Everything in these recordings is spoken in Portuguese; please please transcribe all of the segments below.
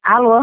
Alô?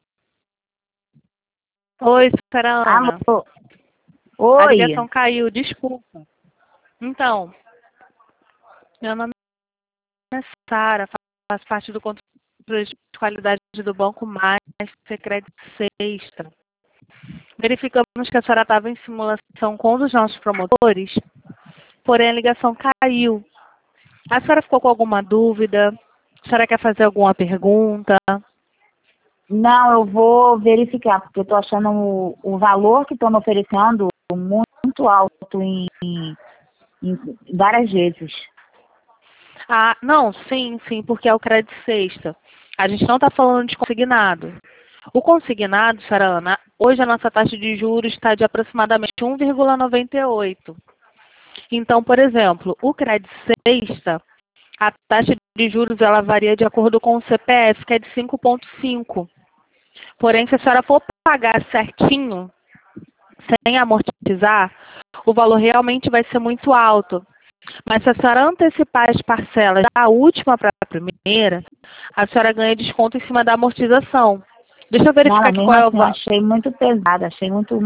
Oi, senhora Ana. Alô? A Oi? ligação caiu, desculpa. Então, meu nome é Sara, faço parte do controle de qualidade do Banco Mais Crédito Sexta. Verificamos que a senhora estava em simulação com um dos nossos promotores, porém a ligação caiu. A senhora ficou com alguma dúvida? A senhora quer fazer alguma pergunta? Não, eu vou verificar, porque eu estou achando o valor que estão me oferecendo muito alto em várias vezes. Ah, não, sim, porque é o crédito sexta. A gente não está falando de consignado. O consignado, senhora Ana, hoje a nossa taxa de juros está de aproximadamente 1,98. Então, por exemplo, o crédito sexta, a taxa de juros ela varia de acordo com o CPF, que é de 5,5. Porém, se a senhora for pagar certinho, sem amortizar, o valor realmente vai ser muito alto. Mas se a senhora antecipar as parcelas da última para a primeira, a senhora ganha desconto em cima da amortização. Deixa eu Não, verificar mas aqui mesmo qual é o assim eu valor. achei muito pesado, achei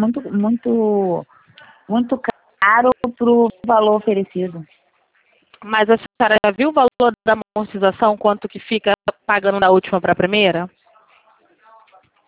muito caro para o valor oferecido. Mas a senhora já viu o valor da amortização, quanto que fica pagando da última para a primeira?